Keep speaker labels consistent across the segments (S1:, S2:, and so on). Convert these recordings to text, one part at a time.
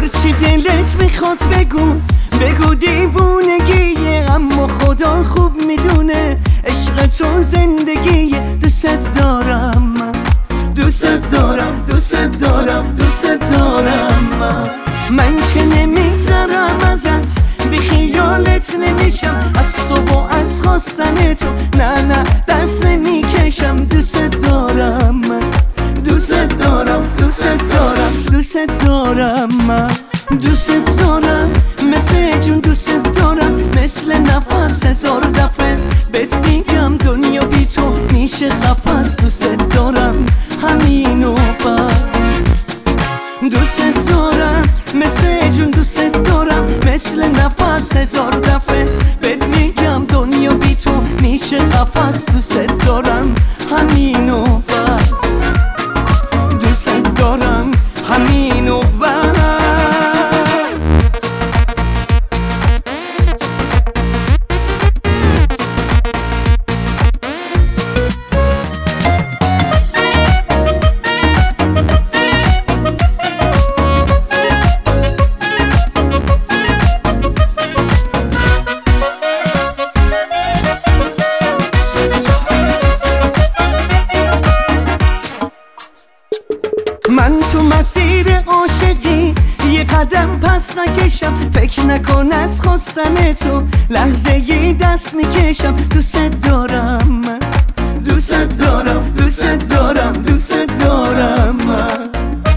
S1: هرچی دلت میخواد بگو بگو دیوونگیه، اما خدا خوب میدونه عشق تو زندگیه. دوست دارم من، دوست دارم، دوست دارم، دوست دارم من که نمیگذرم ازت، بی خیالت نمیشم، از تو و از خواستن تو نه نه دست نمیکشم. دوست دارم من، دوست دارم، دوست دارم، دوست دارم من، دوست دارم مثل جون، دوست دارم مثل نفس، هزار دفعه بهت میگم دنیا بی تو میشه قفس. دوست دارم همینو بس، دوست دارم مثل جون، دوست دارم مثل نفس، هزار دفعه بهت میگم دنیا بی تو میشه قفس. دوست دارم همینو بس، دوست دارم همینو بس. من تو مسیر عاشقی یه قدم پس نکشم، فکر نکن از خواستن تو لحظه یه دست میکشم. دوست دارم من، دوست دارم، دوست دارم، دوست دارم من.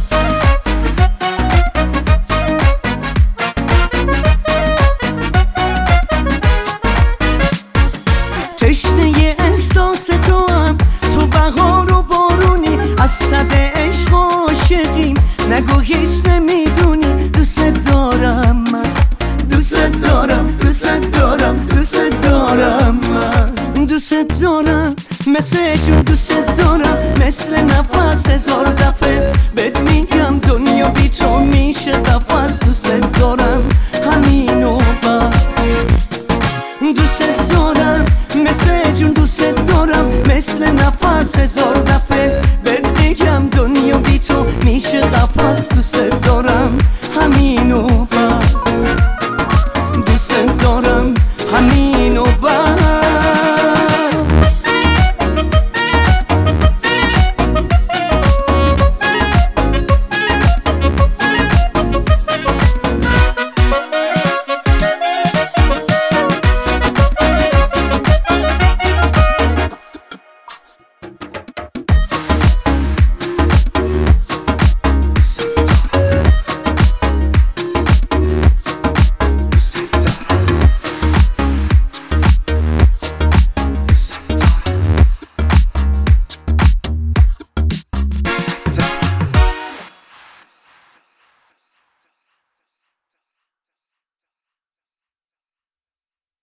S1: تشنه احساس تو هم، تو بهار و بارونی، از تب عشق و عاشقیم نگو هیچ نمیدونی. دوست دارم من، دوست دارم، دوست دارم، دوست دارم من، دوست دارم مثل جون، دوست دارم مثل نفس، هزار دفعه بهت میگم دنیا بی تو